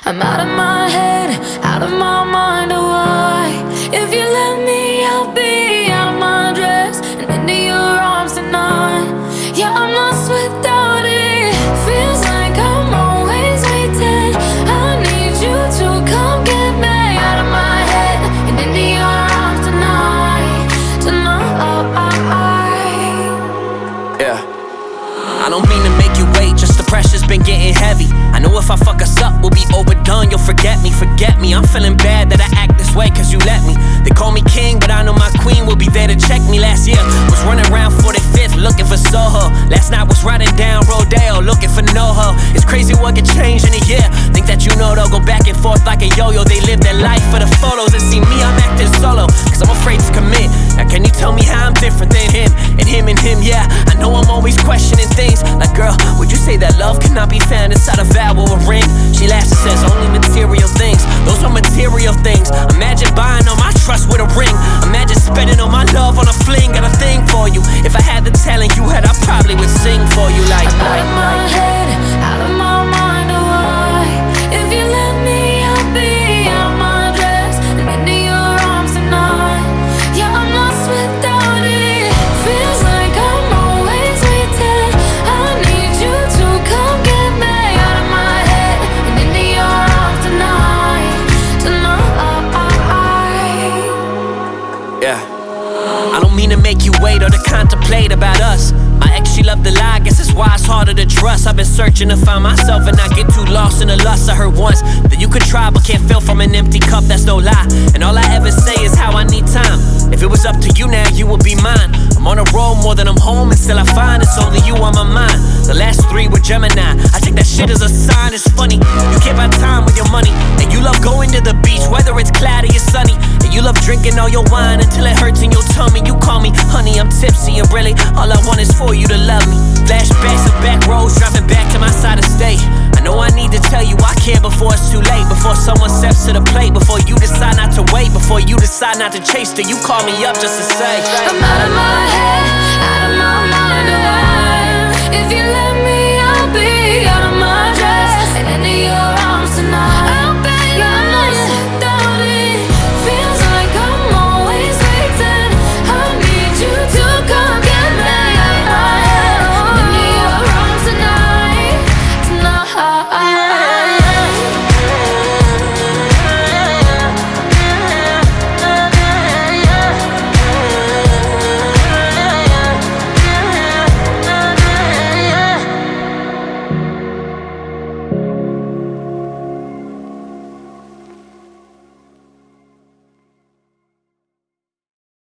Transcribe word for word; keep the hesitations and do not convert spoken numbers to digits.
I'm out of my head, out of my mind, oh why? If you let me, I'll be out of my dress and into your arms tonight. Yeah, I'm lost without it. Feels like I'm always waiting. I need you to come get me out of my head and into your arms tonight. Tonight. Yeah. I don't mean to make you wait, just the pressure's been getting heavy. I know if I fuck us up, we'll be overdone. You'll forget me, forget me. I'm feeling bad that I act this way, cause you let me. They call me king, but I know my queen will be there to check me. Last year, was running around forty-fifth, looking for Soho. Last night was riding down Rodeo, looking for NoHo. It's crazy what can change in a year. Think that you know they'll go back and forth like a yo-yo. They live their life for the photos, and see me, I'm acting solo, cause I'm afraid to commit. Now can you tell me how I'm different than him? And him and him, yeah. I know I'm always questioning things. Like, girl, would you say that love cannot be found inside a vow or a ring? She laughs and says only material things. Those are material things. Imagine buying all my trust with a ring. Imagine spending all my love on a fling. Got a thing for you. If I had the talent you had, I probably would sing for you like I'm out of my head, out of my mind, oh why? If you let me, I'll be out of my dress and into your arms tonight. Yeah, I'm lost without it. Feels like I'm always waiting. I need you to come get me out of my head and into your arms tonight. Tonight. Yeah. I don't mean to make you wait or to contemplate about us. My ex, she loved to lie, guess that's why it's harder to trust. I've been searching to find myself and not get too lost in the lust. I heard once that you could try but can't fill from an empty cup, that's no lie. And all I ever say is how I need time. If it was up to you now, you would be mine. I'm on a road more than I'm home, and still I find it's only you on my mind. The last three were Gemini, I take that shit as a sign. It's funny, you can't buy time with your money. And you love going to the beach, whether it's cloudy or sunny. And you love drinking all your wine until it hurts in your tummy. You call me honey, I'm tipsy, and really all I want is for you to love me. Flashbacks of back roads, driving back to my side of state. I know I need to tell you I care before it's too late. Before someone steps to the plate, before you decide not to wait, before you decide not to chase, till you call me up just to say I'm out of my head, out of my mind, oh why? If you let me, I'll be out of my